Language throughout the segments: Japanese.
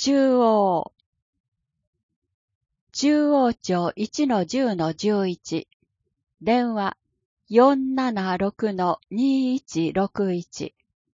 中央。中央町 1-10-11。電話 476-2161。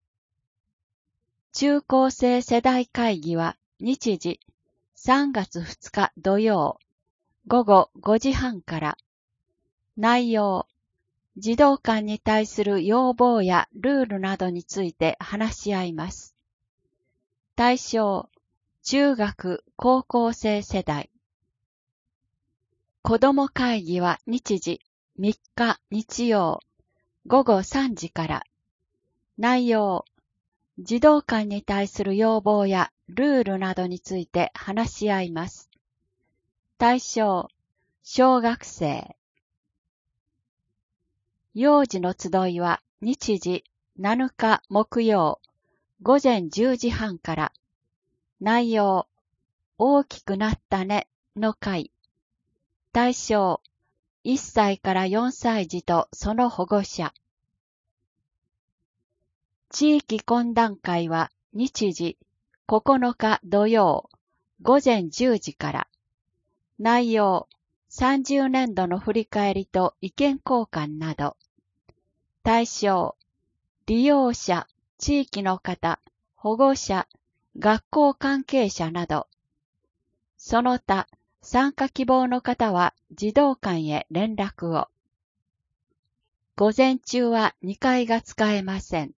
中高生世代会議は日時3月2日土曜午後5時半から。内容、児童館に対する要望やルールなどについて話し合います。対象、中学・高校生世代。子ども会議は日時3日日曜午後3時から。内容、児童館に対する要望やルールなどについて話し合います。対象、小学生。幼児の集いは日時7日木曜午前10時半から。内容、大きくなったねの会。対象、1歳から4歳児とその保護者。地域懇談会は日時9日土曜午前10時から。内容、30年度の振り返りと意見交換など。対象、利用者、地域の方、保護者、学校関係者など。その他、参加希望の方は児童館へ連絡を。午前中は2階が使えません。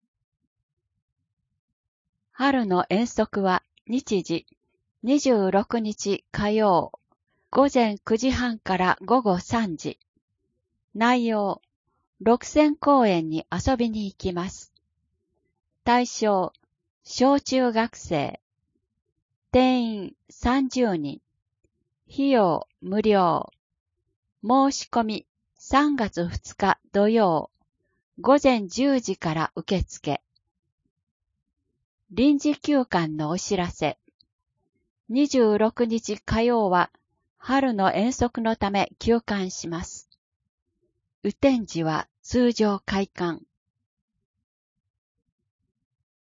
春の遠足は日時26日火曜午前9時半から午後3時。内容、六線公園に遊びに行きます。対象、小中学生。定員30人。費用無料。申し込み3月2日土曜午前10時から受付。臨時休館のお知らせ。26日火曜は春の遠足のため休館します。雨天時は通常開館。